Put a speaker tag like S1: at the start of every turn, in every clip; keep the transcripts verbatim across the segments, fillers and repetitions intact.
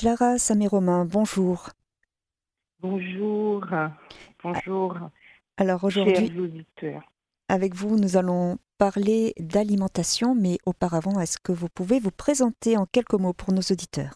S1: Clara Samé-Romain, bonjour.
S2: Bonjour,
S1: A-
S2: bonjour,
S1: Alors
S2: chers
S1: aujourd'hui,
S2: auditeurs.
S1: avec vous, nous allons parler d'alimentation, mais auparavant, est-ce que vous pouvez vous présenter en quelques mots pour nos auditeurs?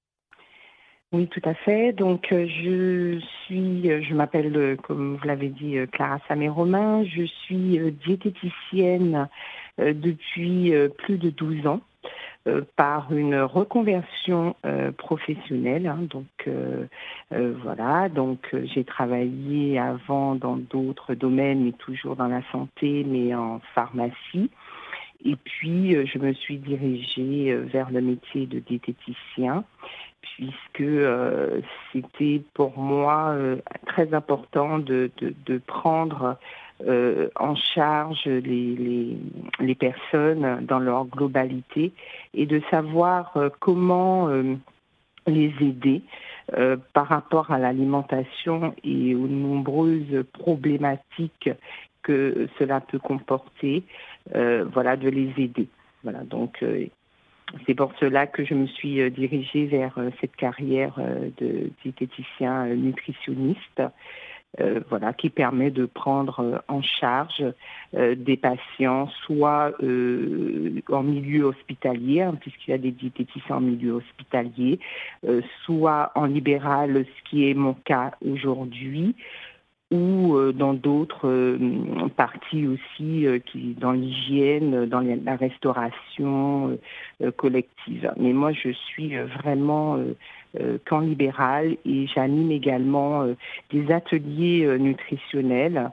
S2: Oui, tout à fait. Donc, euh, je suis, euh, je m'appelle, euh, comme vous l'avez dit, euh, Clara Samé-Romain. Je suis euh, diététicienne euh, depuis euh, plus de douze ans. Euh, par une reconversion euh, professionnelle. Hein. donc euh, euh, voilà, donc euh, j'ai travaillé avant dans d'autres domaines, mais toujours dans la santé, mais en pharmacie. Et puis euh, je me suis dirigée euh, vers le métier de diététicien, puisque euh, c'était pour moi euh, très important de, de, de prendre euh, en charge les, les, les personnes dans leur globalité et de savoir euh, comment euh, les aider euh, par rapport à l'alimentation et aux nombreuses problématiques que cela peut comporter, euh, voilà, de les aider. Voilà, donc euh, c'est pour cela que je me suis euh, dirigée vers euh, cette carrière euh, de diététicien euh, nutritionniste, euh, voilà, qui permet de prendre euh, en charge euh, des patients, soit euh, en milieu hospitalier, hein, puisqu'il y a des diététiciens en milieu hospitalier, euh, soit en libéral, ce qui est mon cas aujourd'hui, ou euh, dans d'autres euh, parties aussi, euh, qui, dans l'hygiène, dans la la restauration euh, euh, collective. Mais moi, je suis euh, vraiment euh, euh, camp libéral et j'anime également euh, des ateliers euh, nutritionnels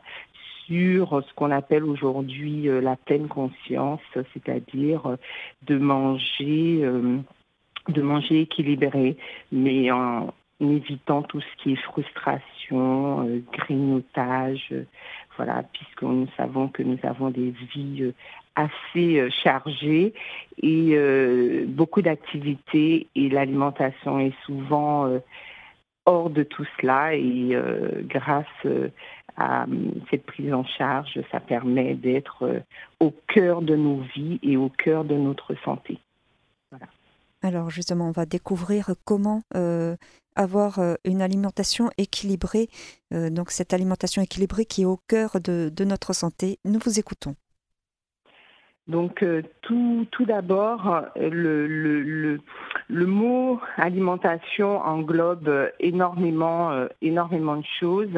S2: sur ce qu'on appelle aujourd'hui euh, la pleine conscience, c'est-à-dire euh, de manger euh, de manger équilibré, mais en évitant tout ce qui est frustration, euh, grignotage, euh, voilà, puisque nous savons que nous avons des vies euh, assez euh, chargées et euh, beaucoup d'activités et l'alimentation est souvent euh, hors de tout cela et euh, grâce euh, à euh, cette prise en charge, ça permet d'être euh, au cœur de nos vies et au cœur de notre santé. Voilà.
S1: Alors justement, on va découvrir comment euh, avoir euh, une alimentation équilibrée, euh, donc cette alimentation équilibrée qui est au cœur de, de notre santé. Nous vous écoutons.
S2: Donc euh, tout, tout d'abord, le, le, le, le mot alimentation englobe énormément, euh, énormément de choses.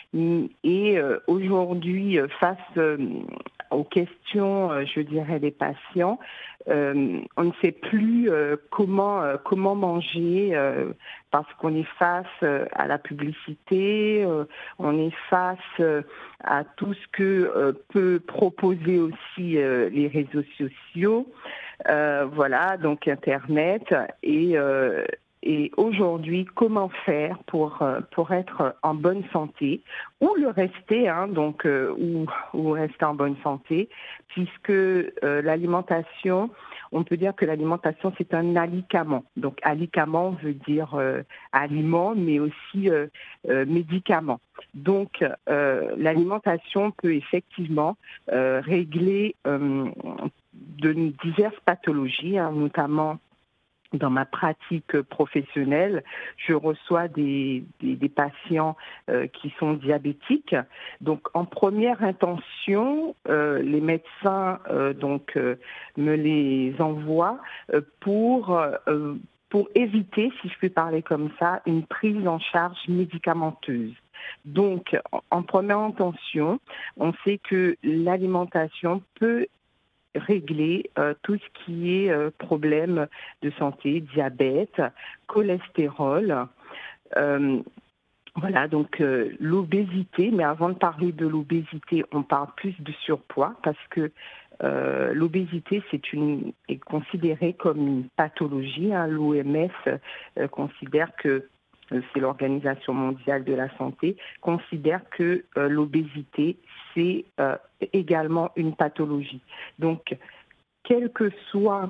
S2: Et euh, aujourd'hui, face euh, aux questions, euh, je dirais, des patients, euh, on ne sait plus euh, comment, euh, comment manger euh, parce qu'on est face euh, à la publicité, euh, on est face euh, à tout ce que euh, peut proposer aussi euh, les réseaux sociaux, euh, voilà, donc Internet. Et, euh, et aujourd'hui, comment faire pour, euh, pour être en bonne santé ou le rester, hein, donc, euh, ou, ou rester en bonne santé, puisque euh, l'alimentation, on peut dire que l'alimentation, c'est un alicament. Donc, alicament veut dire euh, aliment, mais aussi euh, euh, médicament. Donc, euh, l'alimentation peut effectivement euh, régler euh, de diverses pathologies, hein, notamment dans ma pratique professionnelle, je reçois des, des, des patients euh, qui sont diabétiques. Donc, en première intention, euh, les médecins euh, donc euh, me les envoient euh, pour euh, pour éviter, si je peux parler comme ça, une prise en charge médicamenteuse. Donc, en, en première intention, on sait que l'alimentation peut régler euh, tout ce qui est euh, problème de santé, diabète, cholestérol. Euh, voilà, donc euh, l'obésité, mais avant de parler de l'obésité, on parle plus de surpoids parce que euh, l'obésité c'est une, est considérée comme une pathologie. Hein. L'O M S euh, considère que euh, c'est l'Organisation mondiale de la santé, considère que euh, l'obésité, c'est euh, également une pathologie. Donc, quelle que soit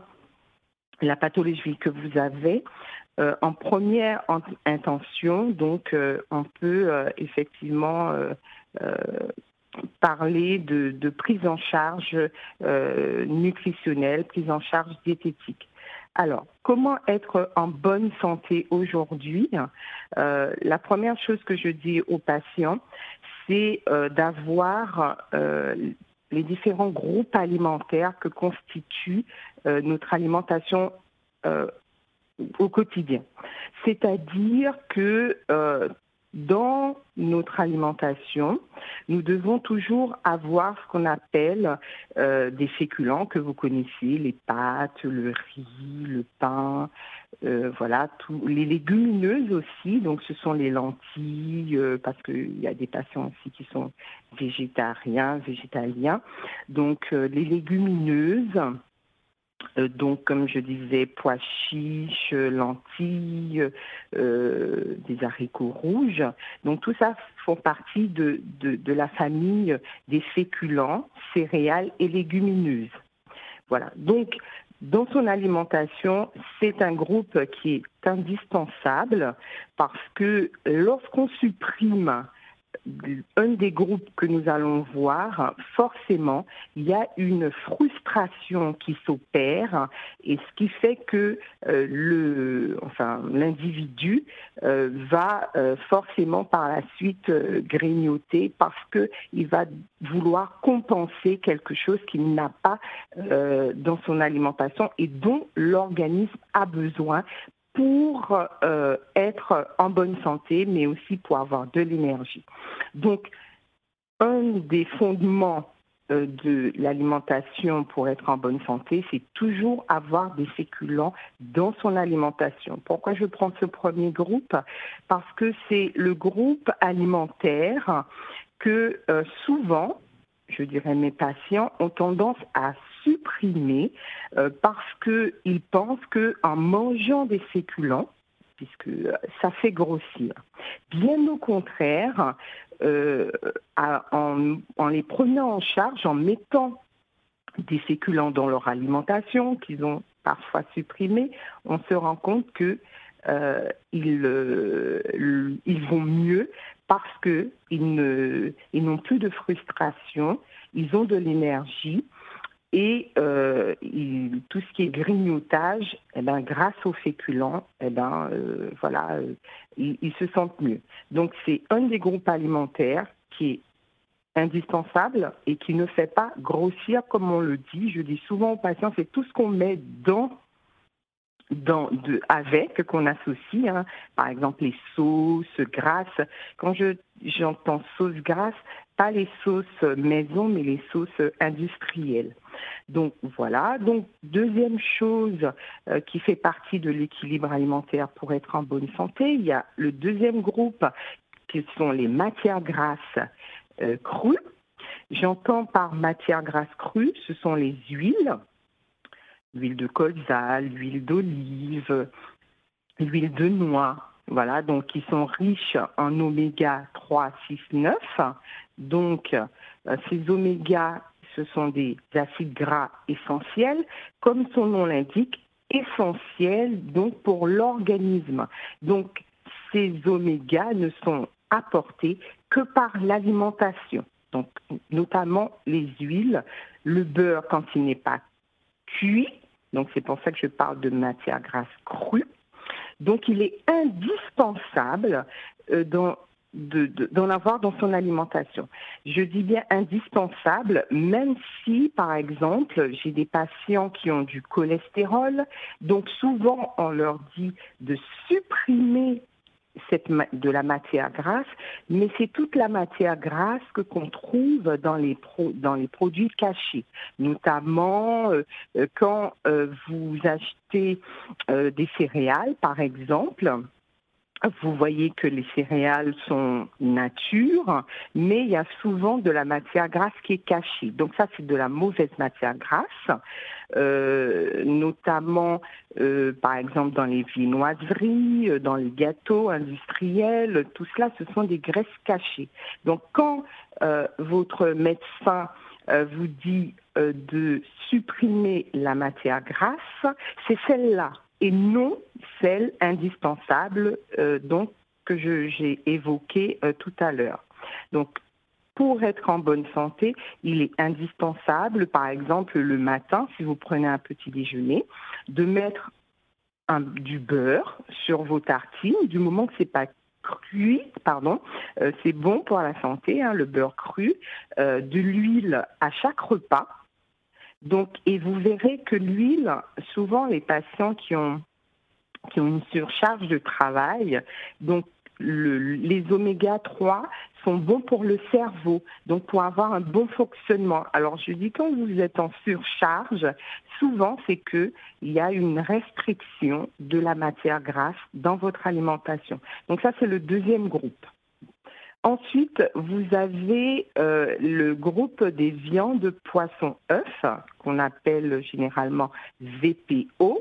S2: la pathologie que vous avez, euh, en première intention, donc, euh, on peut euh, effectivement euh, euh, parler de, de prise en charge euh, nutritionnelle, prise en charge diététique. Alors, comment être en bonne santé aujourd'hui? Euh, La première chose que je dis aux patients, c'est euh, d'avoir euh, les différents groupes alimentaires que constitue euh, notre alimentation euh, au quotidien. C'est-à-dire que euh, dans notre alimentation, nous devons toujours avoir ce qu'on appelle euh, des féculents que vous connaissez, les pâtes, le riz, le pain, euh, voilà, tout, les légumineuses aussi, donc ce sont les lentilles, euh, parce qu'il y a des patients aussi qui sont végétariens, végétaliens, donc euh, les légumineuses. Euh, donc, comme je disais, pois chiches, lentilles, euh, des haricots rouges. Donc, tout ça font partie de, de, de la famille des féculents, céréales et légumineuses. Voilà. Donc, dans son alimentation, c'est un groupe qui est indispensable parce que lorsqu'on supprime un des groupes que nous allons voir, forcément, il y a une frustration qui s'opère et ce qui fait que euh, le, enfin, l'individu euh, va euh, forcément par la suite euh, grignoter parce qu'il va vouloir compenser quelque chose qu'il n'a pas euh, dans son alimentation et dont l'organisme a besoin pour euh, être en bonne santé, mais aussi pour avoir de l'énergie. Donc, un des fondements euh, de l'alimentation pour être en bonne santé, c'est toujours avoir des féculents dans son alimentation. Pourquoi je prends ce premier groupe? Parce que c'est le groupe alimentaire que euh, souvent, je dirais mes patients, ont tendance à supprimer euh, parce qu'ils pensent qu'en mangeant des féculents, puisque ça fait grossir. Bien au contraire, euh, à, en, en les prenant en charge, en mettant des féculents dans leur alimentation, qu'ils ont parfois supprimés, on se rend compte que euh, ils, euh, ils vont mieux parce qu'ils ne, ils n'ont plus de frustration, ils ont de l'énergie et euh, il, tout ce qui est grignotage, eh ben, grâce aux féculents, eh ben, euh, voilà, euh, ils, ils se sentent mieux. Donc c'est un des groupes alimentaires qui est indispensable et qui ne fait pas grossir comme on le dit. Je dis souvent aux patients, c'est tout ce qu'on met dans Dans, de, avec, qu'on associe, hein, par exemple les sauces grasses. Quand je, j'entends sauce grasse, pas les sauces maison, mais les sauces industrielles. Donc voilà. Donc deuxième chose euh, qui fait partie de l'équilibre alimentaire pour être en bonne santé, il y a le deuxième groupe qui sont les matières grasses euh, crues. J'entends par matières grasses crues, ce sont les huiles. L'huile de colza, l'huile d'olive, l'huile de noix, voilà, donc qui sont riches en oméga trois, six, neuf. Donc, euh, ces oméga, ce sont des acides gras essentiels, comme son nom l'indique, essentiels donc pour l'organisme. Donc, ces oméga ne sont apportés que par l'alimentation, donc notamment les huiles, le beurre quand il n'est pas cuit. Donc, c'est pour ça que je parle de matière grasse crue. Donc, il est indispensable euh, d'en, de, de, d'en avoir dans son alimentation. Je dis bien indispensable, même si, par exemple, j'ai des patients qui ont du cholestérol. Donc, souvent, on leur dit de supprimer cette, de la matière grasse, mais c'est toute la matière grasse que qu'on trouve dans les, pro, dans les produits cachés, notamment euh, quand euh, vous achetez euh, des céréales, par exemple. Vous voyez que les céréales sont nature, mais il y a souvent de la matière grasse qui est cachée. Donc ça, c'est de la mauvaise matière grasse, euh, notamment, euh, par exemple, dans les viennoiseries, dans les gâteaux industriels. Tout cela, ce sont des graisses cachées. Donc quand euh, votre médecin euh, vous dit euh, de supprimer la matière grasse, c'est celle-là et non celle indispensable euh, donc, que je, j'ai évoquée euh, tout à l'heure. Donc, pour être en bonne santé, il est indispensable, par exemple, le matin, si vous prenez un petit déjeuner, de mettre un, du beurre sur vos tartines, du moment que c'est pas cuit, pardon, euh, c'est bon pour la santé, hein, le beurre cru, euh, de l'huile à chaque repas. Donc, et vous verrez que l'huile, souvent les patients qui ont qui ont une surcharge de travail, donc le, les oméga trois sont bons pour le cerveau, donc pour avoir un bon fonctionnement. Alors je dis quand vous êtes en surcharge, souvent c'est que il y a une restriction de la matière grasse dans votre alimentation. Donc ça c'est le deuxième groupe. Ensuite, vous avez euh, le groupe des viandes, poissons, œufs, qu'on appelle généralement V P O.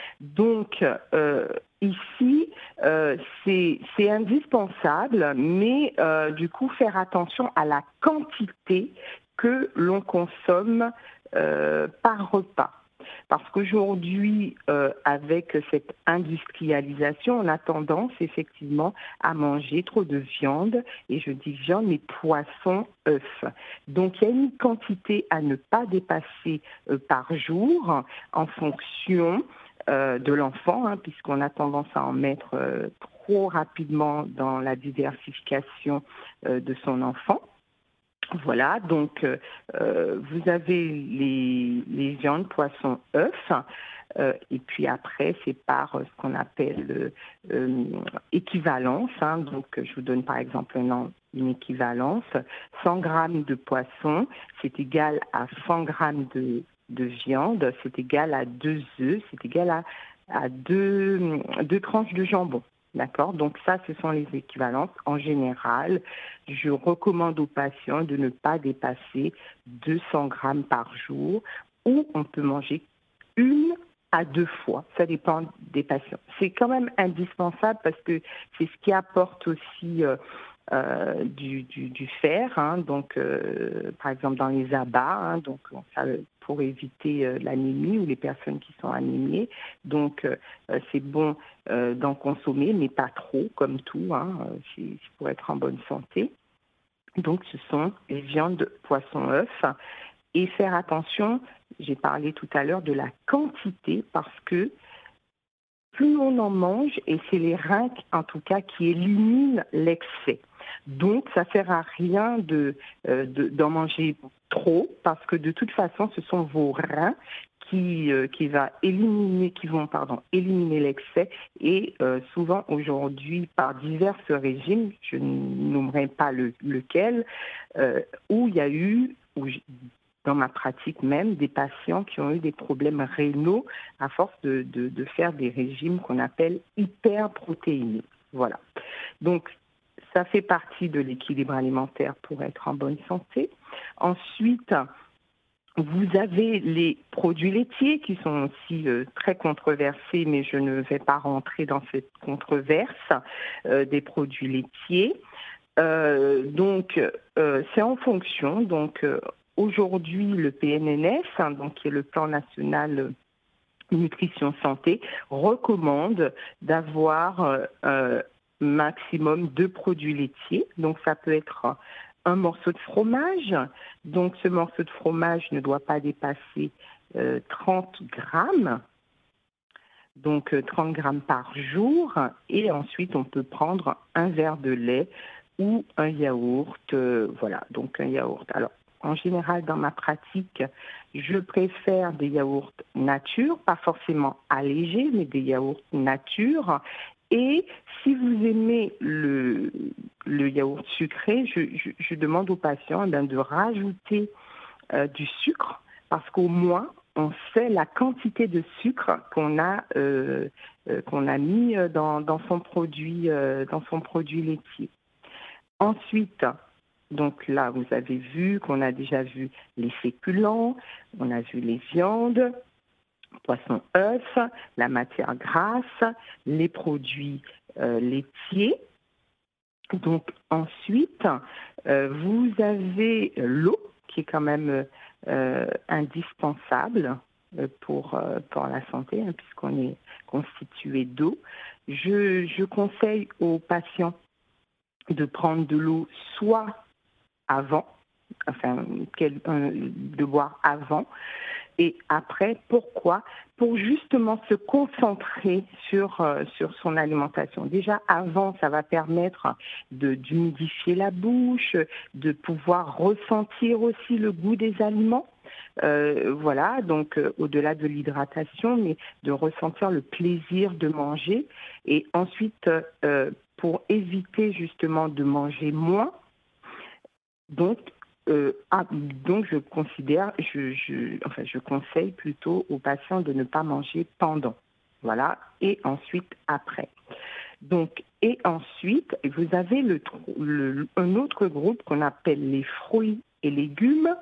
S2: Donc, euh, ici, euh, c'est, c'est indispensable, mais euh, du coup, faire attention à la quantité que l'on consomme euh, par repas. Parce qu'aujourd'hui, euh, avec cette industrialisation, on a tendance effectivement à manger trop de viande, et je dis viande, mais poisson, œufs. Donc il y a une quantité à ne pas dépasser euh, par jour en fonction euh, de l'enfant, hein, puisqu'on a tendance à en mettre euh, trop rapidement dans la diversification euh, de son enfant. Voilà, donc euh, vous avez les, les viandes, poissons, œufs, euh, et puis après c'est par ce qu'on appelle euh, équivalence. Hein, donc je vous donne par exemple un, une équivalence. cent grammes de poisson, c'est égal à cent grammes de, de viande, c'est égal à deux œufs, c'est égal à, à deux, deux tranches de jambon. D'accord? Donc ça, ce sont les équivalences. En général, je recommande aux patients de ne pas dépasser deux cents grammes par jour, ou on peut manger une à deux fois. Ça dépend des patients. C'est quand même indispensable parce que c'est ce qui apporte aussi euh, euh, du, du, du fer, hein, donc euh, par exemple dans les abats, hein, donc ça, pour éviter euh, l'anémie ou les personnes qui sont anémiées. Donc euh, c'est bon euh, d'en consommer, mais pas trop, comme tout, hein, c'est, c'est pour être en bonne santé. Donc ce sont les viandes, poissons, œufs. Et faire attention, j'ai parlé tout à l'heure de la quantité, parce que plus on en mange, et c'est les reins en tout cas qui éliminent l'excès. Donc ça ne sert à rien de, euh, de, d'en manger trop, parce que de toute façon ce sont vos reins qui, euh, qui, va éliminer, qui vont pardon, éliminer l'excès. Et euh, souvent aujourd'hui, par divers régimes, je ne nommerai pas le, lequel, euh, où il y a eu, où dans ma pratique même, des patients qui ont eu des problèmes rénaux à force de, de, de faire des régimes qu'on appelle hyperprotéinés. Voilà. Donc, ça fait partie de l'équilibre alimentaire pour être en bonne santé. Ensuite, vous avez les produits laitiers qui sont aussi euh, très controversés, mais je ne vais pas rentrer dans cette controverse euh, des produits laitiers. Euh, donc, euh, c'est en fonction. Donc, euh, aujourd'hui, le P N N S, hein, donc, qui est le Plan national nutrition santé, recommande d'avoir euh, euh, maximum deux produits laitiers. Donc, ça peut être un morceau de fromage. Donc, ce morceau de fromage ne doit pas dépasser euh, trente grammes. Donc, euh, trente grammes par jour. Et ensuite, on peut prendre un verre de lait ou un yaourt. Euh, voilà, donc un yaourt. Alors, en général, dans ma pratique, je préfère des yaourts nature, pas forcément allégés, mais des yaourts nature. Et si vous aimez le, le yaourt sucré, je, je, je demande aux patients eh bien, de rajouter euh, du sucre, parce qu'au moins, on sait la quantité de sucre qu'on a, euh, euh, qu'on a mis dans, dans, son produit, euh, dans son produit laitier. Ensuite, donc là, vous avez vu qu'on a déjà vu les féculents, on a vu les viandes, poissons, œufs, la matière grasse, les produits euh, laitiers. Donc ensuite, euh, vous avez l'eau qui est quand même euh, indispensable pour, euh, pour la santé, hein, puisqu'on est constitué d'eau. Je, je conseille aux patients de prendre de l'eau soit avant, enfin, de boire avant, et après. Pourquoi? Pour justement se concentrer sur, euh, sur son alimentation. Déjà avant, ça va permettre de, d'humidifier la bouche, de pouvoir ressentir aussi le goût des aliments. Euh, voilà, donc euh, au-delà de l'hydratation, mais de ressentir le plaisir de manger. Et ensuite, euh, pour éviter justement de manger moins, donc, euh, ah, donc je considère, je, je, enfin, je conseille plutôt aux patients de ne pas manger pendant, voilà, et ensuite après. Donc, et ensuite, vous avez le, le, un autre groupe qu'on appelle les fruits et légumes,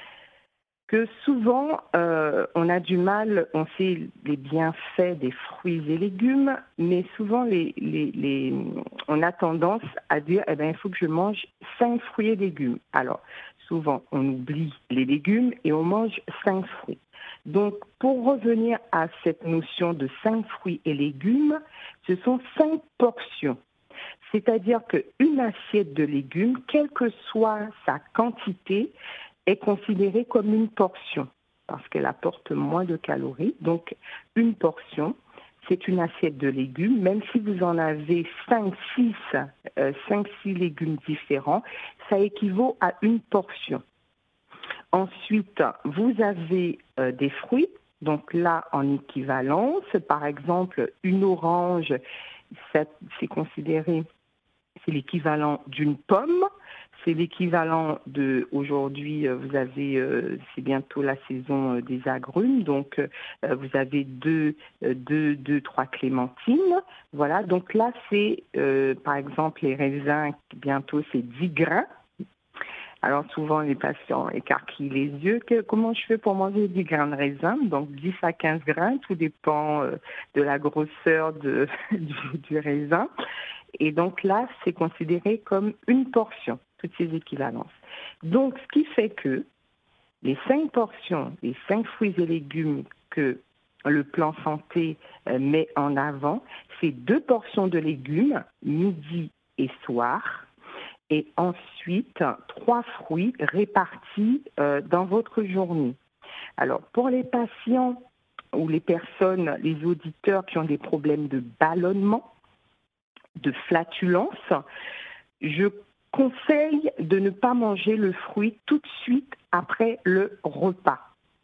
S2: que souvent, euh, on a du mal, on sait les bienfaits des fruits et légumes, mais souvent, les, les, les, on a tendance à dire, eh bien, il faut que je mange cinq fruits et légumes. Alors, souvent, on oublie les légumes et on mange cinq fruits. Donc, pour revenir à cette notion de cinq fruits et légumes, ce sont cinq portions. C'est-à-dire qu'une assiette de légumes, quelle que soit sa quantité, est considérée comme une portion parce qu'elle apporte moins de calories. Donc, une portion, c'est une assiette de légumes. Même si vous en avez cinq six euh, cinq, six légumes différents, ça équivaut à une portion. Ensuite, vous avez euh, des fruits. Donc là, en équivalence, par exemple, une orange, ça, c'est considéré, c'est l'équivalent d'une pomme. C'est l'équivalent de, aujourd'hui, vous avez, euh, c'est bientôt la saison des agrumes, donc euh, vous avez deux, deux, deux, trois clémentines. Voilà, donc là, c'est, euh, par exemple, les raisins, bientôt, c'est dix grains. Alors souvent, les patients écarquillent les yeux. Que, comment je fais pour manger dix grains de raisin? Donc dix à quinze grains, tout dépend euh, de la grosseur de, du, du raisin. Et donc là, c'est considéré comme une portion, toutes ces équivalences. Donc, ce qui fait que les cinq portions, les cinq fruits et légumes que le plan santé met en avant, c'est deux portions de légumes, midi et soir, et ensuite trois fruits répartis euh, dans votre journée. Alors, pour les patients ou les personnes, les auditeurs qui ont des problèmes de ballonnement, de flatulence, je conseille de ne pas manger le fruit tout de suite après le repas.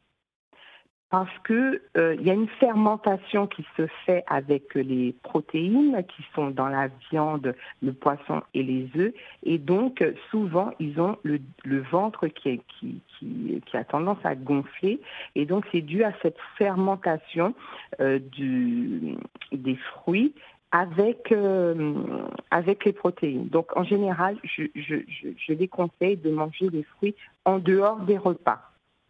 S2: Parce qu'il euh, y a une fermentation qui se fait avec les protéines qui sont dans la viande, le poisson et les œufs. Et donc, souvent, ils ont le, le ventre qui, est, qui, qui, qui a tendance à gonfler. Et donc, c'est dû à cette fermentation euh, du, des fruits avec, euh, avec les protéines. Donc, en général, je, je, je, je les conseille de manger les fruits en dehors des repas.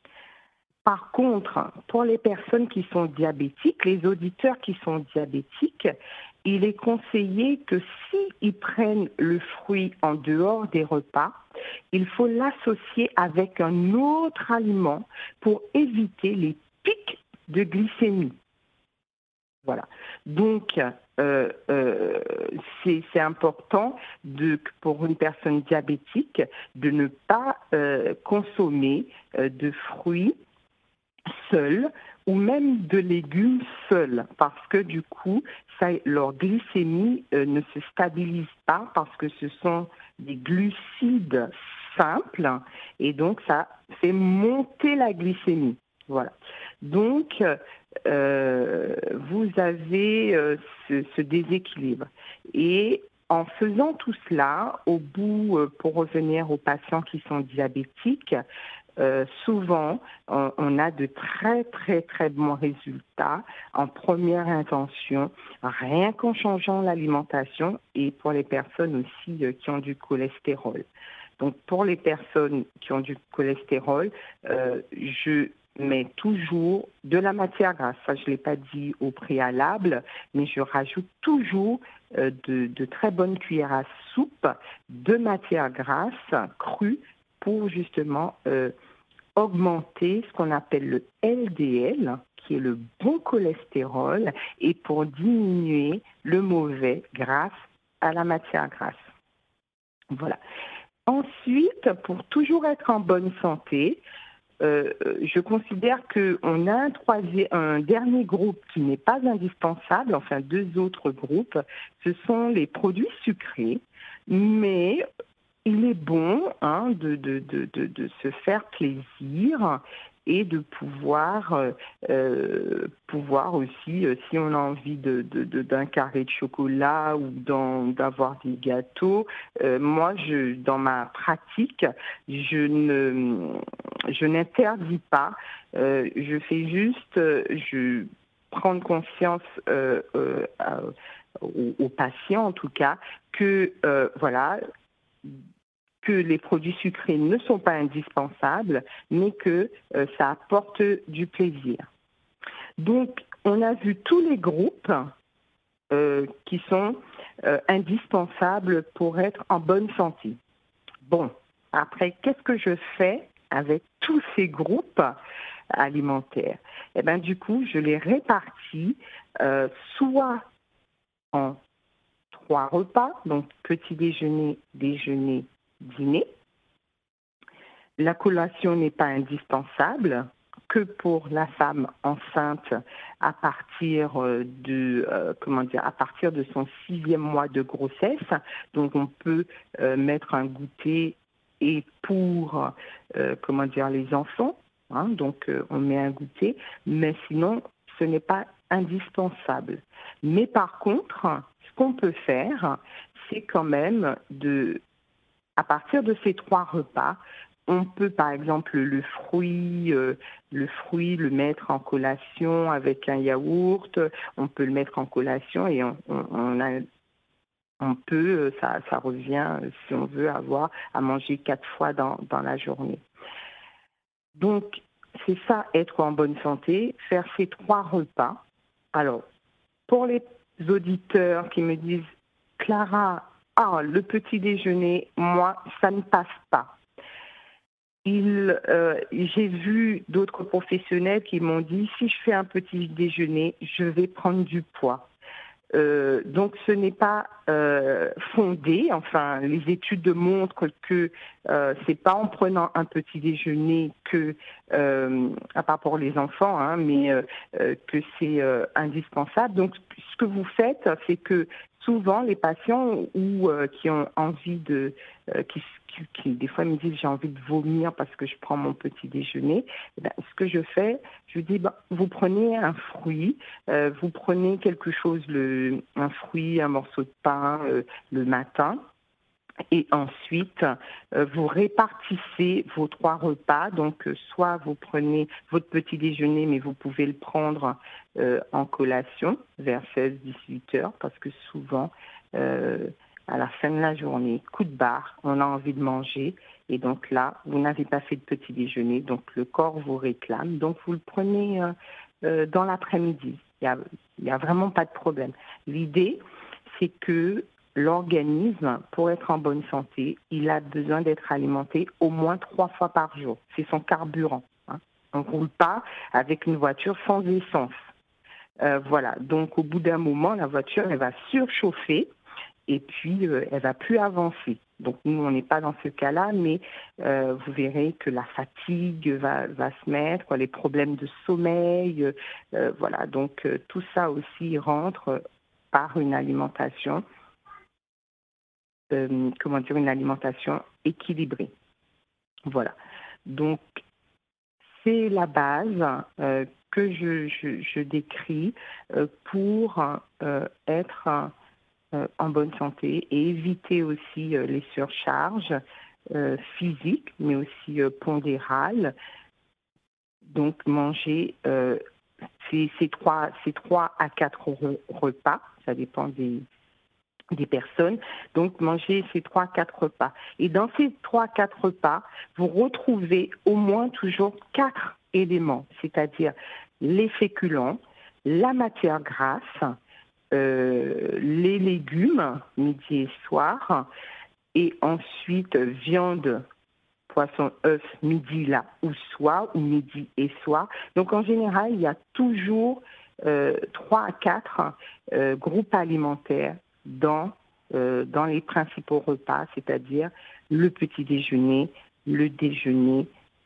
S2: Par contre, pour les personnes qui sont diabétiques, les auditeurs qui sont diabétiques, il est conseillé que s'ils prennent le fruit en dehors des repas, il faut l'associer avec un autre aliment pour éviter les pics de glycémie. Voilà. Donc, euh, euh, c'est, c'est important de, pour une personne diabétique de ne pas euh, consommer euh, de fruits seuls ou même de légumes seuls parce que du coup, ça, leur glycémie euh, ne se stabilise pas parce que ce sont des glucides simples et donc ça fait monter la glycémie. Voilà. Donc, euh, vous avez euh, ce, ce déséquilibre. Et en faisant tout cela, au bout, euh, pour revenir aux patients qui sont diabétiques, euh, souvent, on, on a de très, très, très bons résultats en première intention, rien qu'en changeant l'alimentation et pour les personnes aussi euh, qui ont du cholestérol. Donc, pour les personnes qui ont du cholestérol, euh, je mets toujours de la matière grasse. Ça, je ne l'ai pas dit au préalable, mais je rajoute toujours euh, de, de très bonnes cuillères à soupe de matière grasse crue pour justement euh, augmenter ce qu'on appelle le L D L, qui est le bon cholestérol, et pour diminuer le mauvais grâce à la matière grasse. Voilà. Ensuite, pour toujours être en bonne santé, euh, je considère qu'on a un, troisième, un dernier groupe qui n'est pas indispensable, enfin deux autres groupes, ce sont les produits sucrés, mais il est bon hein, de, de, de, de, de se faire plaisir et de pouvoir, euh, pouvoir aussi, euh, si on a envie de, de, de, d'un carré de chocolat ou d'avoir des gâteaux, euh, moi, je, dans ma pratique, je ne, je n'interdis pas. Euh, je fais juste, euh, je prendre conscience euh, euh, euh, aux, aux patients, en tout cas, que euh, voilà. que les produits sucrés ne sont pas indispensables, mais que euh, ça apporte du plaisir. Donc, on a vu tous les groupes euh, qui sont euh, indispensables pour être en bonne santé. Bon, après, qu'est-ce que je fais avec tous ces groupes alimentaires? Eh bien, du coup, je les répartis euh, soit en trois repas, donc petit déjeuner, déjeuner, dîner. La collation n'est pas indispensable que pour la femme enceinte à partir de euh, comment dire à partir de son sixième mois de grossesse. Donc on peut euh, mettre un goûter et pour euh, comment dire les enfants. Hein, donc euh, on met un goûter, mais sinon ce n'est pas indispensable. Mais par contre, ce qu'on peut faire, c'est quand même de à partir de ces trois repas, on peut par exemple le fruit, euh, le fruit le mettre en collation avec un yaourt. On peut le mettre en collation et on, on, on, a, on peut, ça, ça revient si on veut avoir à manger quatre fois dans, dans la journée. Donc c'est ça être en bonne santé, faire ces trois repas. Alors pour les auditeurs qui me disent Clara, ah, le petit déjeuner, moi, ça ne passe pas. Il, euh, j'ai vu d'autres professionnels qui m'ont dit, si je fais un petit déjeuner, je vais prendre du poids. Euh, donc ce n'est pas euh, fondé. Enfin, les études montrent que euh, c'est pas en prenant un petit déjeuner que, euh, à part pour les enfants, hein, mais euh, euh, que c'est euh, indispensable. Donc ce que vous faites, c'est que souvent les patients ou euh, qui ont envie de, euh, qui, qui, qui des fois me disent j'ai envie de vomir parce que je prends mon petit déjeuner. Eh bien, ce que je fais, je dis ben, vous prenez un fruit, euh, vous prenez quelque chose, le, un fruit, un morceau de pain euh, le matin. Et ensuite, euh, vous répartissez vos trois repas. Donc, euh, soit vous prenez votre petit déjeuner, mais vous pouvez le prendre euh, en collation vers seize à dix-huit heures, parce que souvent, euh, à la fin de la journée, coup de barre, on a envie de manger. Et donc là, vous n'avez pas fait de petit déjeuner, donc le corps vous réclame. Donc, vous le prenez euh, euh, dans l'après-midi. Il n'y a, il y a vraiment pas de problème. L'idée, c'est que l'organisme, pour être en bonne santé, il a besoin d'être alimenté au moins trois fois par jour. C'est son carburant. Hein. On ne roule pas avec une voiture sans essence. Euh, voilà. Donc, au bout d'un moment, la voiture, elle va surchauffer et puis euh, elle va plus avancer. Donc, nous, on n'est pas dans ce cas-là, mais euh, vous verrez que la fatigue va, va se mettre, quoi, les problèmes de sommeil. Euh, voilà. Donc, euh, tout ça aussi rentre par une alimentation Euh, comment dire, une alimentation équilibrée. Voilà. Donc, c'est la base euh, que je, je, je décris euh, pour euh, être euh, en bonne santé et éviter aussi euh, les surcharges euh, physiques, mais aussi euh, pondérales. Donc, manger euh, ces, ces, trois, ces trois à quatre repas, ça dépend des des personnes, donc manger ces trois quatre repas. Et dans ces trois quatre repas, vous retrouvez au moins toujours quatre éléments, c'est-à-dire les féculents, la matière grasse, euh, les légumes, midi et soir, et ensuite viande, poisson, œuf, midi là ou soir, ou midi et soir. Donc en général, il y a toujours euh, trois à quatre euh, groupes alimentaires dans, euh, dans les principaux repas, c'est-à-dire le petit déjeuner, le déjeuner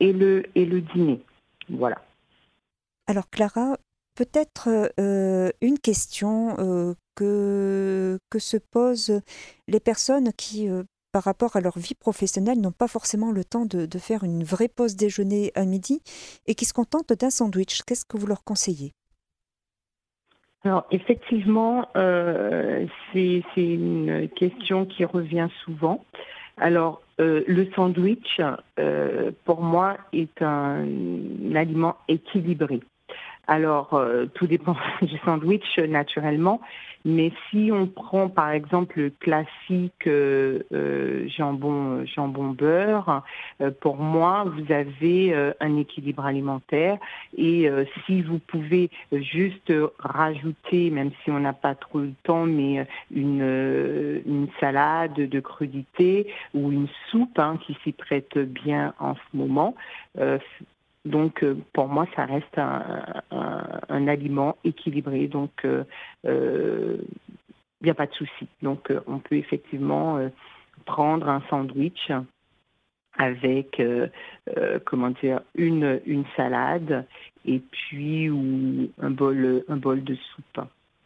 S2: et le, et le dîner. Voilà.
S1: Alors Clara, peut-être euh, une question euh, que, que se posent les personnes qui, euh, par rapport à leur vie professionnelle, n'ont pas forcément le temps de, de faire une vraie pause déjeuner à midi et qui se contentent d'un sandwich. Qu'est-ce que vous leur conseillez?
S2: Alors effectivement, euh, c'est, c'est une question qui revient souvent. Alors euh, le sandwich, euh, pour moi, est un, un aliment équilibré. Alors, euh, tout dépend du sandwich, euh, naturellement, mais si on prend par exemple le classique euh, euh, jambon, jambon beurre, euh, pour moi, vous avez euh, un équilibre alimentaire et euh, si vous pouvez juste rajouter, même si on n'a pas trop le temps, mais une, euh, une salade de crudités ou une soupe hein, qui s'y prête bien en ce moment, euh, donc, euh, pour moi, ça reste un, un, un aliment équilibré. Donc, il euh, euh, n'y a pas de souci. Donc, euh, on peut effectivement euh, prendre un sandwich avec, euh, euh, comment dire, une, une salade et puis ou un bol, un bol de soupe.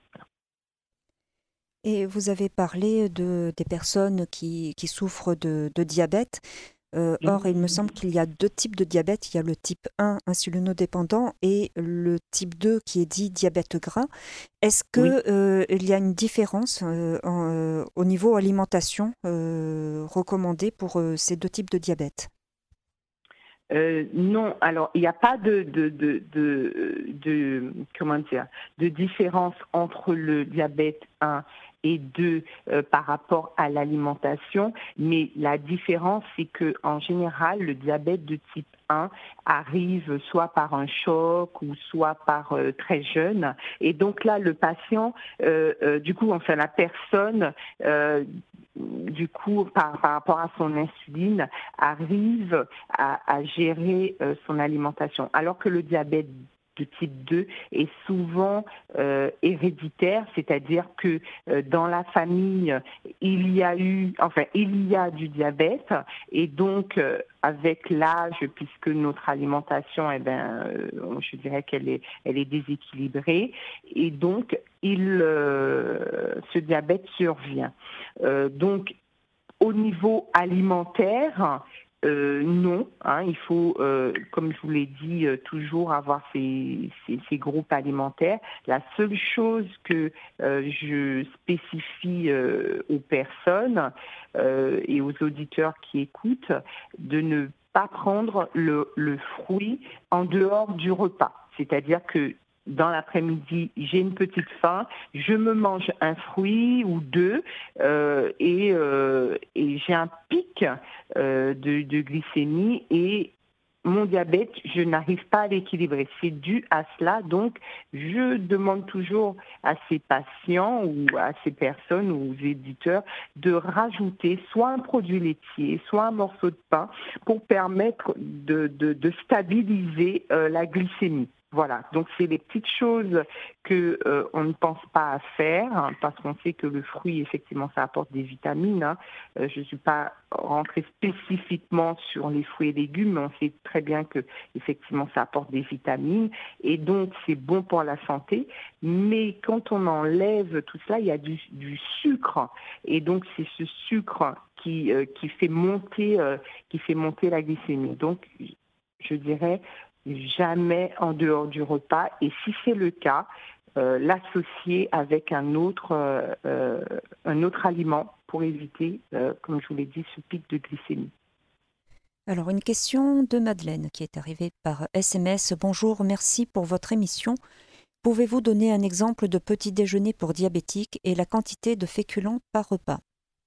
S1: Et vous avez parlé de, des personnes qui, qui souffrent de, de diabète. Euh, or, il me semble qu'il y a deux types de diabète. Il y a le type un insulinodépendant et le type deux qui est dit diabète gras. Est-ce
S2: Oui.
S1: que euh, il y a une différence euh, en, euh, au niveau alimentation euh, recommandée pour euh, ces deux types de diabète?
S2: Euh, non, alors il n'y a pas de, de, de, de, de comment dire de différence entre le diabète un et deux euh, par rapport à l'alimentation, mais la différence c'est que en général le diabète de type un arrive soit par un choc ou soit par euh, très jeune, et donc là le patient, euh, euh, du coup enfin la personne, euh, du coup par, par rapport à son insuline arrive à, à gérer euh, son alimentation, alors que le diabète de type deux est souvent euh, héréditaire, c'est-à-dire que euh, dans la famille, il y a eu, enfin, il y a du diabète et donc euh, avec l'âge, puisque notre alimentation, eh ben, euh, je dirais qu'elle est, elle est déséquilibrée et donc il, euh, ce diabète survient. Euh, donc au niveau alimentaire, euh, non, hein, il faut, euh, comme je vous l'ai dit, euh, toujours avoir ces, ces, ces groupes alimentaires. La seule chose que euh, je spécifie euh, aux personnes euh, et aux auditeurs qui écoutent, de ne pas prendre le, le fruit en dehors du repas. C'est-à-dire que dans l'après-midi, j'ai une petite faim, je me mange un fruit ou deux euh, et, euh, et j'ai un pic euh, de, de glycémie et mon diabète, je n'arrive pas à l'équilibrer. C'est dû à cela. Donc, je demande toujours à ces patients ou à ces personnes ou aux éditeurs de rajouter soit un produit laitier, soit un morceau de pain pour permettre de, de, de stabiliser euh, la glycémie. Voilà, donc c'est des petites choses que euh, on ne pense pas à faire hein, parce qu'on sait que le fruit, effectivement, ça apporte des vitamines. Hein. Euh, je ne suis pas rentrée spécifiquement sur les fruits et légumes, mais on sait très bien que effectivement, ça apporte des vitamines et donc c'est bon pour la santé. Mais quand on enlève tout cela, il y a du, du sucre et donc c'est ce sucre qui euh, qui fait monter euh, qui fait monter la glycémie. Donc, je dirais jamais en dehors du repas et si c'est le cas, euh, l'associer avec un autre, euh, euh, un autre aliment pour éviter, euh, comme je vous l'ai dit, ce pic de glycémie.
S1: Alors, une question de Madeleine qui est arrivée par S M S. Bonjour, merci pour votre émission. Pouvez-vous donner un exemple de petit déjeuner pour diabétiques et la quantité de féculents par repas?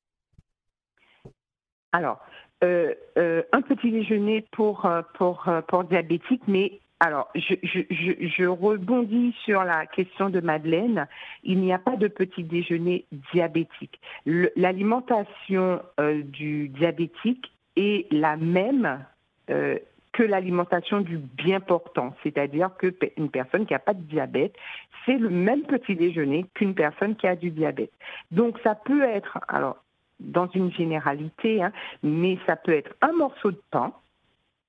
S2: Alors, euh, euh, un petit déjeuner pour, pour, pour diabétiques, mais alors, je, je, je, je rebondis sur la question de Madeleine. Il n'y a pas de petit déjeuner diabétique. Le, l'alimentation euh, du diabétique est la même euh, que l'alimentation du bien portant, c'est-à-dire que une personne qui n'a pas de diabète, c'est le même petit déjeuner qu'une personne qui a du diabète. Donc, ça peut être, alors, dans une généralité, hein, mais ça peut être un morceau de pain,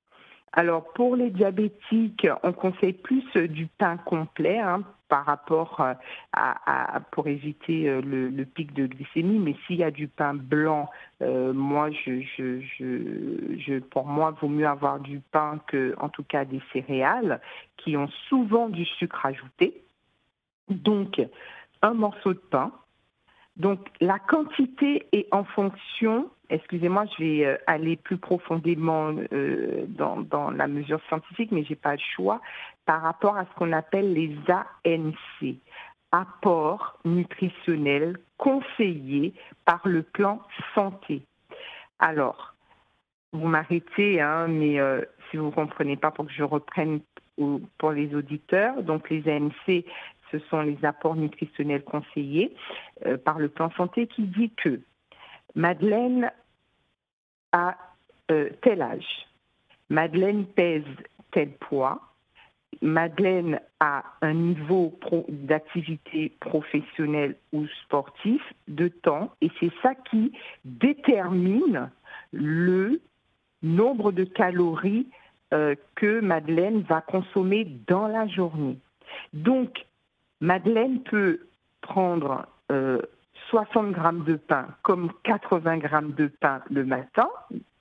S2: Alors, pour les diabétiques, on conseille plus euh, du pain complet hein, par rapport euh, à, à- pour éviter euh, le, le pic de glycémie. Mais s'il y a du pain blanc, euh, moi, je, je, je, je- pour moi, vaut mieux avoir du pain que, en tout cas, des céréales qui ont souvent du sucre ajouté. Donc, un morceau de pain. Donc, la quantité est en fonction, excusez-moi, je vais euh, aller plus profondément euh, dans, dans la mesure scientifique, mais je n'ai pas le choix, par rapport à ce qu'on appelle les A N C, apports nutritionnels conseillés par le plan santé. Alors, vous m'arrêtez, hein, mais euh, si vous ne comprenez pas, pour que je reprenne au- pour les auditeurs, donc les A N C, ce sont les apports nutritionnels conseillés euh, par le plan santé qui dit que Madeleine a euh, tel âge, Madeleine pèse tel poids, Madeleine a un niveau pro- d'activité professionnelle ou sportif de temps, et c'est ça qui détermine le nombre de calories euh, que Madeleine va consommer dans la journée. Donc, Madeleine peut prendre euh, soixante grammes de pain comme quatre-vingts grammes de pain le matin.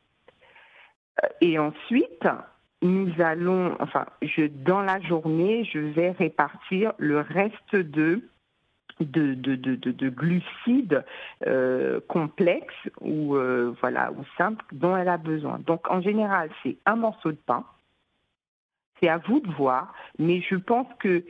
S2: Et ensuite, nous allons, enfin, je, dans la journée, je vais répartir le reste de de, de, de, de, de glucides euh, complexes ou, euh, voilà, ou simples dont elle a besoin. Donc, en général, c'est un morceau de pain. C'est à vous de voir, mais je pense que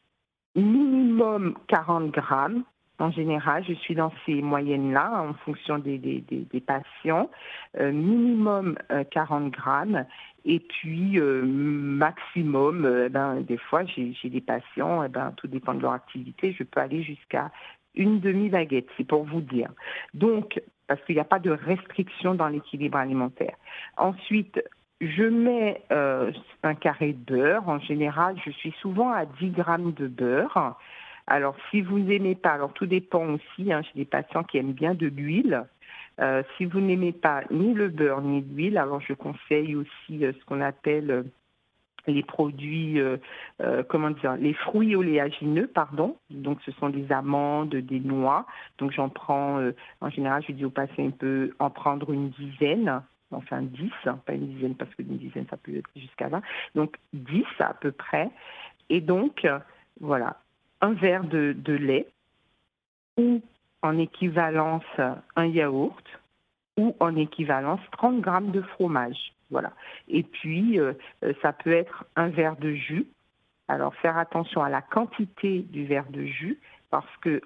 S2: minimum quarante grammes. En général, je suis dans ces moyennes-là en fonction des, des, des, des patients. Euh, minimum euh, quarante grammes. Et puis, euh, maximum, euh, ben, des fois, j'ai, j'ai des patients, eh ben, tout dépend de leur activité, je peux aller jusqu'à une demi-baguette, c'est pour vous dire. Donc, parce qu'il n'y a pas de restriction dans l'équilibre alimentaire. Ensuite, je mets euh, un carré de beurre. En général, je suis souvent à dix grammes de beurre. Alors, si vous n'aimez pas, alors tout dépend aussi, hein, j'ai des patients qui aiment bien de l'huile. Euh, si vous n'aimez pas ni le beurre ni l'huile, alors je conseille aussi euh, ce qu'on appelle euh, les produits, euh, euh, comment dire, les fruits oléagineux, pardon. Donc, ce sont des amandes, des noix. Donc, j'en prends, euh, en général, je dis au patient, il peut en prendre une dizaine. Enfin, dix, hein, pas une dizaine, parce qu'une dizaine, ça peut être jusqu'à vingt. Donc, dix à peu près. Et donc, euh, voilà, un verre de, de lait ou en équivalence un yaourt ou en équivalence trente grammes de fromage. Voilà. Et puis, euh, ça peut être un verre de jus. Alors, faire attention à la quantité du verre de jus parce que,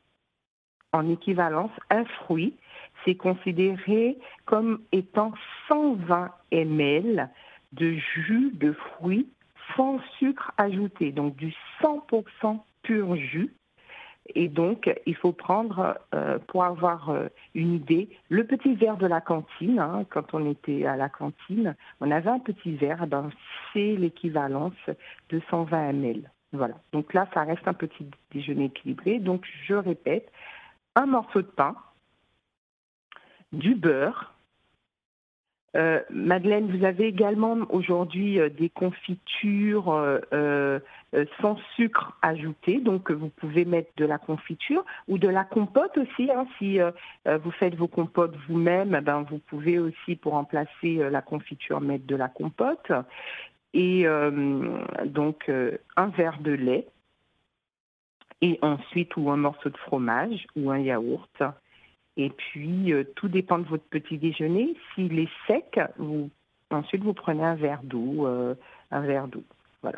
S2: en équivalence, un fruit, c'est considéré comme étant cent vingt millilitres de jus de fruits sans sucre ajouté, donc du cent pour cent pur jus. Et donc, il faut prendre, euh, pour avoir euh, une idée, le petit verre de la cantine. Hein, quand on était à la cantine, on avait un petit verre, eh ben, c'est l'équivalence de cent vingt millilitres. Voilà. Donc là, ça reste un petit déjeuner équilibré. Donc, je répète, un morceau de pain, du beurre. Euh, Madeleine, vous avez également aujourd'hui euh, des confitures euh, euh, sans sucre ajouté, donc vous pouvez mettre de la confiture ou de la compote aussi. Hein, si euh, vous faites vos compotes vous-même, ben, vous pouvez aussi, pour remplacer euh, la confiture, mettre de la compote. Et euh, donc euh, un verre de lait et ensuite ou un morceau de fromage ou un yaourt. Et puis, euh, tout dépend de votre petit déjeuner. S'il est sec, vous, ensuite, vous prenez un verre d'eau. Euh, un verre d'eau. Voilà.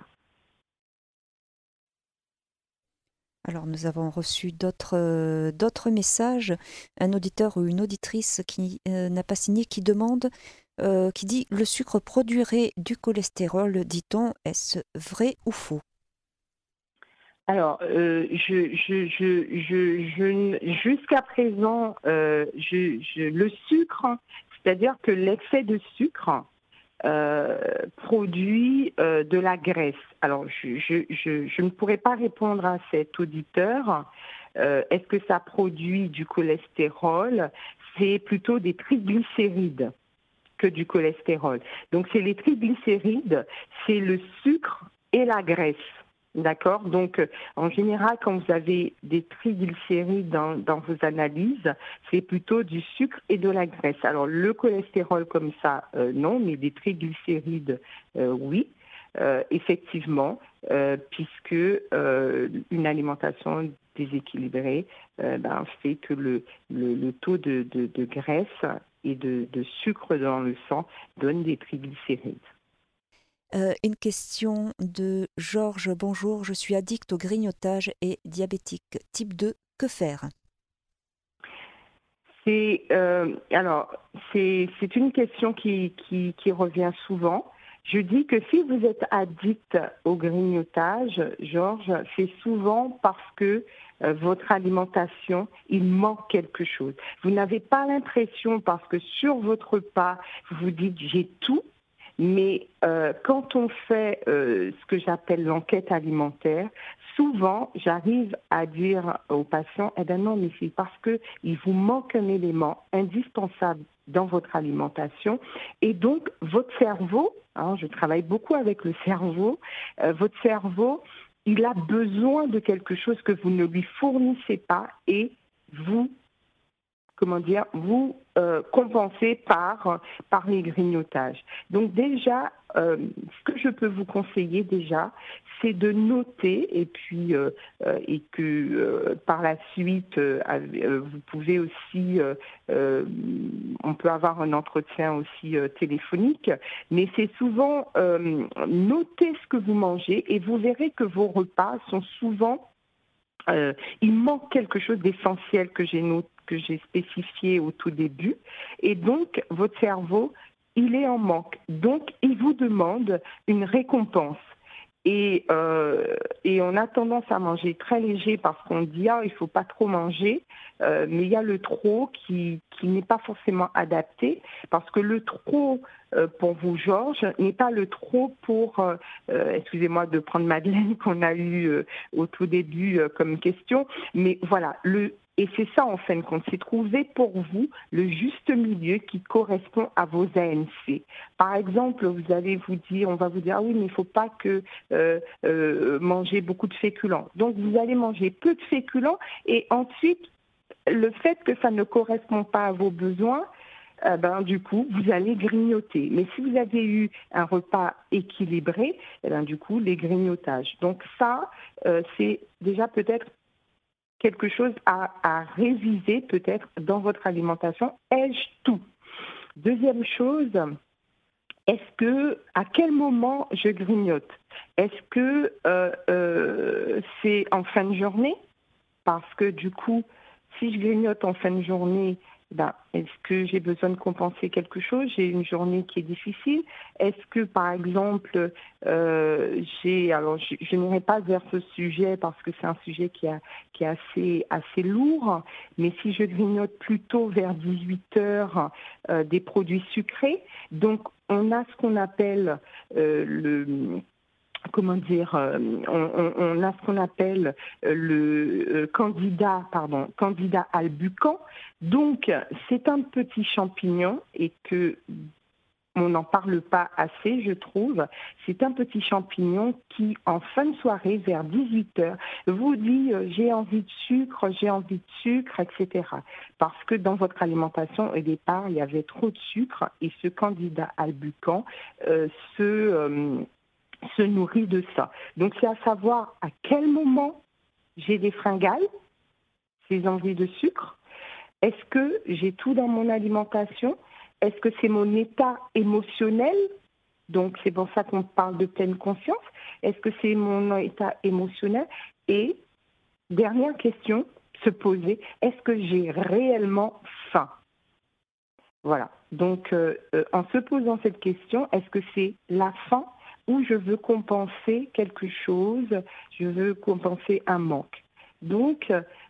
S1: Alors, nous avons reçu d'autres euh, d'autres messages. Un auditeur ou une auditrice qui euh, n'a pas signé, qui demande, euh, qui dit: le sucre produirait du cholestérol, dit-on. Est-ce vrai ou faux?
S2: Alors, euh, je, je, je, je, je- jusqu'à présent, euh, je, je- le sucre, c'est-à-dire que l'excès de sucre euh, produit euh, de la graisse. Alors, je, je, je, je ne pourrais pas répondre à cet auditeur. Euh, est-ce que ça produit du cholestérol? C'est plutôt des triglycérides que du cholestérol. Donc c'est les triglycérides, c'est le sucre et la graisse. D'accord. Donc, euh, en général, quand vous avez des triglycérides dans, dans vos analyses, c'est plutôt du sucre et de la graisse. Alors, le cholestérol comme ça, euh, non, mais des triglycérides, euh, oui, euh, effectivement, euh, puisque euh, une alimentation déséquilibrée euh, ben, fait que le, le, le taux de, de, de graisse et de, de sucre dans le sang donne des triglycérides.
S1: Euh, une question de Georges. Bonjour, je suis addict au grignotage et diabétique. Type deux, que faire?
S2: C'est euh, alors c'est c'est une question qui, qui qui revient souvent. Je dis que si vous êtes addict au grignotage, Georges, c'est souvent parce que euh, votre alimentation, il manque quelque chose. Vous n'avez pas l'impression parce que sur votre repas, vous vous dites j'ai tout. Mais euh, quand on fait euh, ce que j'appelle l'enquête alimentaire, souvent j'arrive à dire aux patients, eh bien non, mais c'est parce qu'il vous manque un élément indispensable dans votre alimentation. Et donc votre cerveau, hein, je travaille beaucoup avec le cerveau, euh, votre cerveau, il a besoin de quelque chose que vous ne lui fournissez pas et vous comment dire, vous euh, compensez par, par les grignotages. Donc déjà, euh, ce que je peux vous conseiller déjà, c'est de noter et puis euh, euh, et que euh, par la suite, euh, euh, vous pouvez aussi, euh, euh, on peut avoir un entretien aussi euh, téléphonique, mais c'est souvent euh, noter ce que vous mangez et vous verrez que vos repas sont souvent, euh, il manque quelque chose d'essentiel que j'ai noté, que j'ai spécifié au tout début. Et donc, votre cerveau, il est en manque. Donc, il vous demande une récompense. Et, euh, et on a tendance à manger très léger parce qu'on dit « ah, il ne faut pas trop manger euh, », mais il y a le trop qui, qui n'est pas forcément adapté parce que le trop euh, pour vous, Georges, n'est pas le trop pour, euh, euh, excusez-moi de prendre Madeleine qu'on a eu euh, au tout début euh, comme question, mais voilà, le et c'est ça, en fin de compte, c'est trouver pour vous le juste milieu qui correspond à vos A N C. Par exemple, vous allez vous dire, on va vous dire, ah oui, mais il ne faut pas que euh, euh, manger beaucoup de féculents. Donc, vous allez manger peu de féculents et ensuite, le fait que ça ne correspond pas à vos besoins, euh, ben, du coup, vous allez grignoter. Mais si vous avez eu un repas équilibré, eh ben, du coup, les grignotages. Donc ça, euh, c'est déjà peut-être quelque chose à, à réviser peut-être dans votre alimentation. Ai-je tout? Deuxième chose, est-ce que, à quel moment je grignote? Est-ce que euh, euh, c'est en fin de journée? Parce que du coup, si je grignote en fin de journée, ben, est-ce que j'ai besoin de compenser quelque chose? J'ai une journée qui est difficile. Est-ce que, par exemple, euh, j'ai... Alors, je, je n'irai pas vers ce sujet parce que c'est un sujet qui, a, qui est assez, assez lourd, mais si je grignote plutôt vers dix-huit heures euh, des produits sucrés, donc on a ce qu'on appelle euh, le... Comment dire, euh, on, on a ce qu'on appelle euh, le euh, candida, pardon, candida albicans. Donc, c'est un petit champignon et que on n'en parle pas assez, je trouve. C'est un petit champignon qui, en fin de soirée, vers dix-huit heures, vous dit euh, j'ai envie de sucre, j'ai envie de sucre, et cetera. Parce que dans votre alimentation, au départ, il y avait trop de sucre et ce candida albicans euh, se euh, se nourrit de ça. Donc c'est à savoir à quel moment j'ai des fringales, ces envies de sucre. Est-ce que j'ai tout dans mon alimentation? Est-ce que c'est mon état émotionnel? Donc c'est pour ça qu'on parle de pleine conscience. Est-ce que c'est mon état émotionnel? Et dernière question, se poser, est-ce que j'ai réellement faim? Voilà. Donc euh, euh, en se posant cette question, est-ce que c'est la faim où je veux compenser quelque chose, je veux compenser un manque. Donc,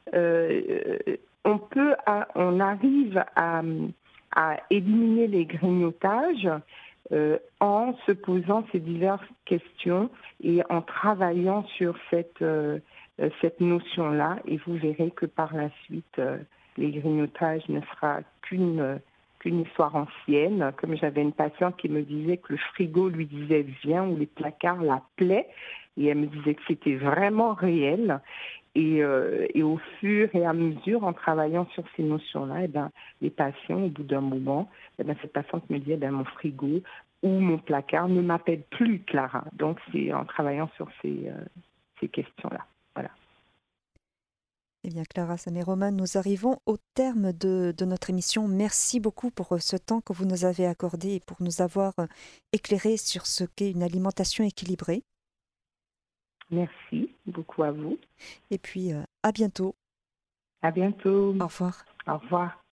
S2: euh, on peut, on arrive à, à éliminer les grignotages euh, en se posant ces diverses questions et en travaillant sur cette, euh, cette notion-là. Et vous verrez que par la suite, euh, les grignotages ne sera qu'une presque une histoire ancienne. Comme j'avais une patiente qui me disait que le frigo lui disait viens ou les placards l'appelaient, et elle me disait que c'était vraiment réel. Et, euh, et au fur et à mesure, en travaillant sur ces notions-là, eh ben, les patients, au bout d'un moment, eh ben, cette patiente me dit eh ben, mon frigo ou mon placard ne m'appelle plus Clara. Donc c'est en travaillant sur ces, euh, ces questions-là. Voilà.
S1: Eh bien, Clara Sané-Roman, nous arrivons au terme de, de notre émission. Merci beaucoup pour euh, ce temps que vous nous avez accordé et pour nous avoir euh, éclairé sur ce qu'est une alimentation équilibrée.
S2: Merci beaucoup à vous.
S1: Et puis, euh, à bientôt.
S2: À bientôt.
S1: Au revoir.
S2: Au revoir.